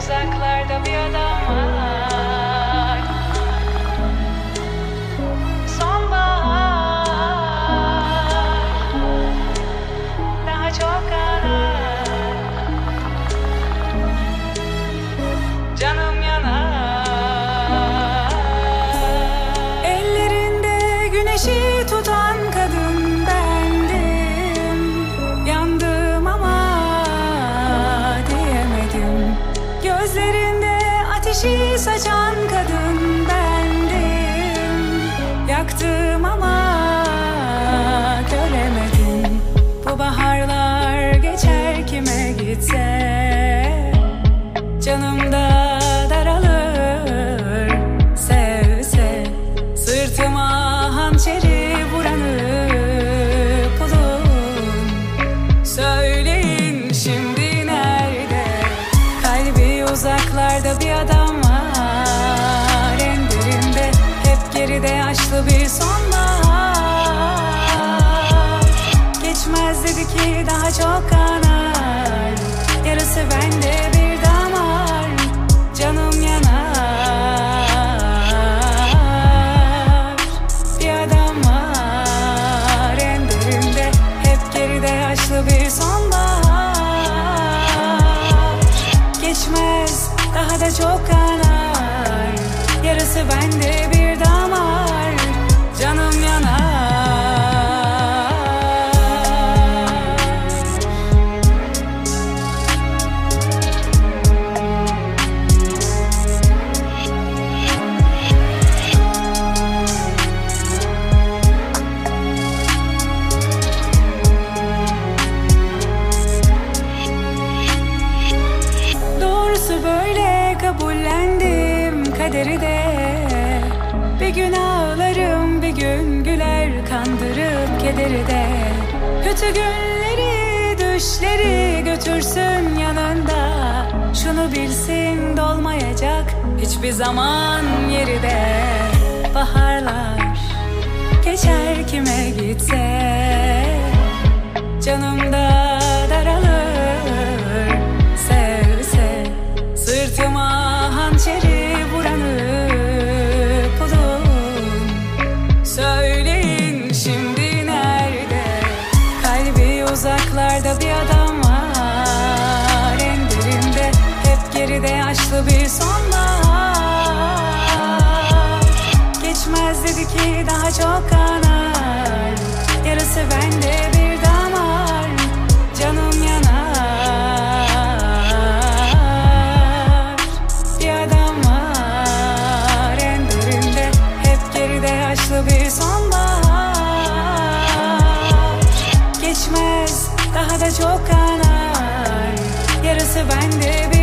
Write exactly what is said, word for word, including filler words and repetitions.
uzaklarda bir adam var. Sonbahar daha çok arar. Canım yanar. Ellerinde güneşi tutan kadın bendim. Yandım ama diyemedim. Gözlerinde ateşi saçan kadın bendim. Yaktım ama göremedim. Bu baharlar geçer kime gitse. Canımda daralır sevse. Sırtıma hançeri vuranı bulun. Söyleyin şimdi nerede? Kalbi uzaklarda bir adam var. En derinde hep geride yaşlı bir sonbahar. Geçmez dedi ki daha çok kanar. Yarısı bende bir damar. Canım yanar. Bir adam var en derinde hep geride yaşlı bir sonbahar. Geçmez daha da çok kanar. Yarısı bende bir damar. Canım yanar. Böyle kabullendim kaderi de. Bir gün ağlarım bir gün güler, kandırıp kederi de. Kötü günleri düşleri götürsün yanında. Şunu bilsin dolmayacak hiçbir zaman yeri de. Baharlar geçer kime gitse. Canımda daralır sevse. Sırtıma hançeri vuranı bulun. Söyleyin şimdi nerede? Kalbi uzaklarda bir adam var. En derinde hep geride yaşlı bir sonbahar. Geçmez dedi ki daha çok kanar. Yarısı bende bir damar. Canım yanar. Bir sonbahar. Geçmez daha da çok kanar. Yarısı bende